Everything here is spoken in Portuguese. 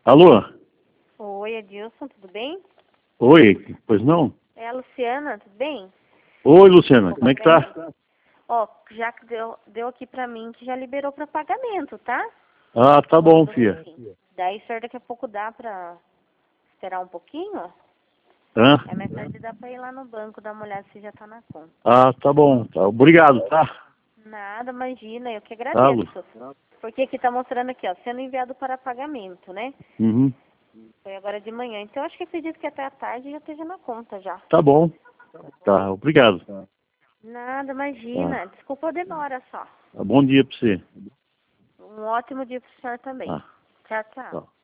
Alô? Oi, Adilson, tudo bem? Oi, pois não? É a Luciana, tudo bem? Oi, Luciana, como é que tá? Ó, já que deu aqui pra mim que já liberou pra pagamento, tá? Ah, tá bom, filha. Daí, senhor, daqui a pouco dá pra esperar um pouquinho? Hã? É mais tarde dá pra ir lá no banco dar uma olhada se já tá na conta. Ah, tá bom. Tá. Obrigado, tá? Nada, imagina, eu que Tá, Lu. agradeço. Porque aqui tá mostrando aqui, ó, sendo enviado para pagamento, né? Uhum. Foi agora de manhã. Então, eu acho que acredito que até a tarde já esteja na conta já. Tá bom. Tá, obrigado. Nada, imagina. Tá. Desculpa a demora só. Bom dia pra você. Um ótimo dia pro senhor também. Tá. Tchau, tchau. Tá.